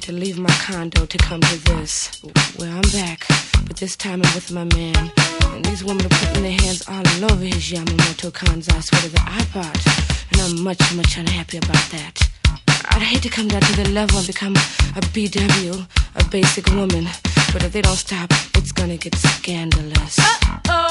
to leave my condo to come to this. Well, I'm back, but this time I'm with my man. And these women are putting their hands all over his Yamamoto Kanzai sweater that I bought. And I'm much, much unhappy about that. I'd hate to come down to the level and become a BW, a basic woman. But if they don't stop, it's gonna get scandalous. Uh-oh.